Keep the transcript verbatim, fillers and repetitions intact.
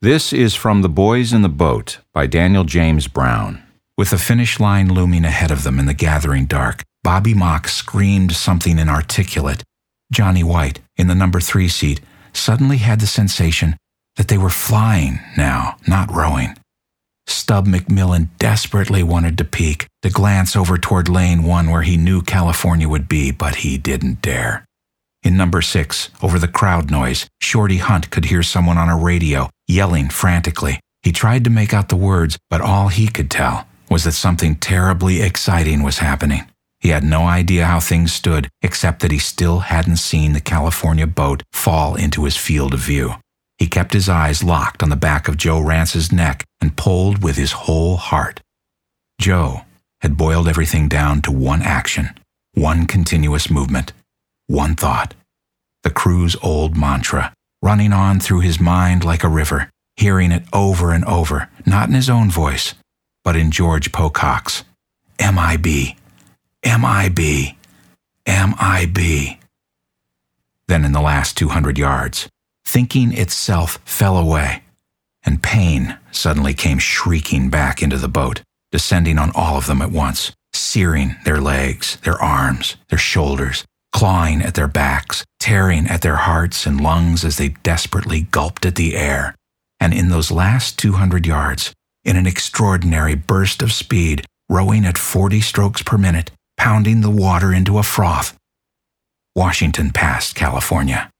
This is from The Boys in the Boat by Daniel James Brown. With the finish line looming ahead of them in the gathering dark, Bobby Mock screamed something inarticulate. Johnny White, in the number three seat, suddenly had the sensation that they were flying now, not rowing. Stub McMillan desperately wanted to peek, to glance over toward lane one where he knew California would be, but he didn't dare. In number six, over the crowd noise, Shorty Hunt could hear someone on a radio yelling frantically. He tried to make out the words, but all he could tell was that something terribly exciting was happening. He had no idea how things stood, except that he still hadn't seen the California boat fall into his field of view. He kept his eyes locked on the back of Joe Rance's neck and pulled with his whole heart. Joe had boiled everything down to one action, one continuous movement, one thought. The crew's old mantra, running on through his mind like a river, hearing it over and over, not in his own voice, but in George Pocock's. M I B, M I B, M I B. Then in the last two hundred yards, thinking itself fell away, and pain suddenly came shrieking back into the boat, descending on all of them at once, searing their legs, their arms, their shoulders, clawing at their backs, tearing at their hearts and lungs as they desperately gulped at the air. And in those last two hundred yards, in an extraordinary burst of speed, rowing at forty strokes per minute, pounding the water into a froth, Washington passed California.